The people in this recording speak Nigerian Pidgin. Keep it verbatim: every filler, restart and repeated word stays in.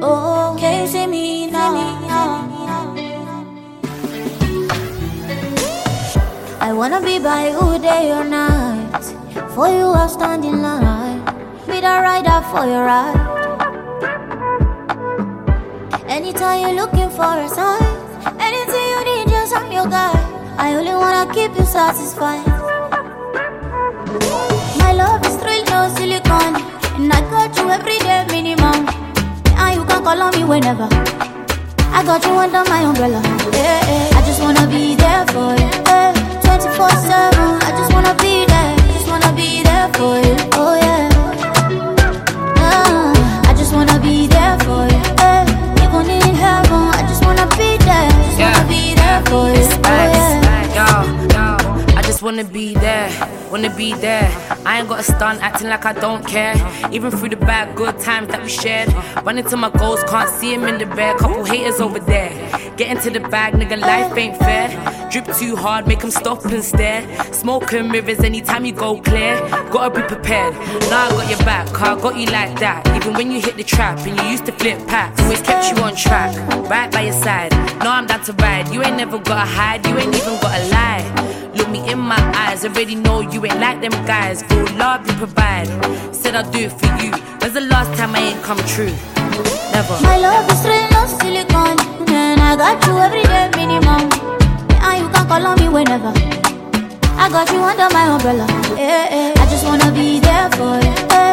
Oh, can you see me now? I wanna be by you day or night. For you I'll stand in line. Be the rider for your ride. Anytime you're looking for a sign, anything you need, just I'm your guy. I only wanna keep you satisfied. My love is real, no silicone, and I got you every day minimum. And you can call on me whenever. I got you under my umbrella. Yeah, yeah. I just wanna be there for you. Yeah. twenty-four seven, I just wanna be there. Just wanna be there for you. Oh yeah. Uh, I just wanna be there for you. Yeah. Even in heaven, I just wanna be there. Just yeah. wanna be there for you. Oh yeah. Yo, yo, I just wanna be there, wanna be there. I ain't got a stunt acting like I don't care. Even through the bad good times that we shared. Running to my goals, can't see him in the bed. Couple haters over there. Get into the bag, nigga, life ain't fair. Drip too hard, make them stop and stare. Smoking mirrors anytime you go clear. Gotta be prepared. Now I got your back, car got you like that. Even when you hit the trap and you used to flip packs. Always kept you on track, right by your side. Now I'm down to ride. You ain't never gotta hide, you ain't even gotta lie. Look me in my eyes, already know you ain't like them guys. Go love you provide. Said I'll do it for you. When's the last time I ain't come true? Never. My love is real, no silicone, and I got you every day minimum. And you can call on me whenever. I got you under my umbrella. Yeah, yeah. I just wanna be there for you. Yeah.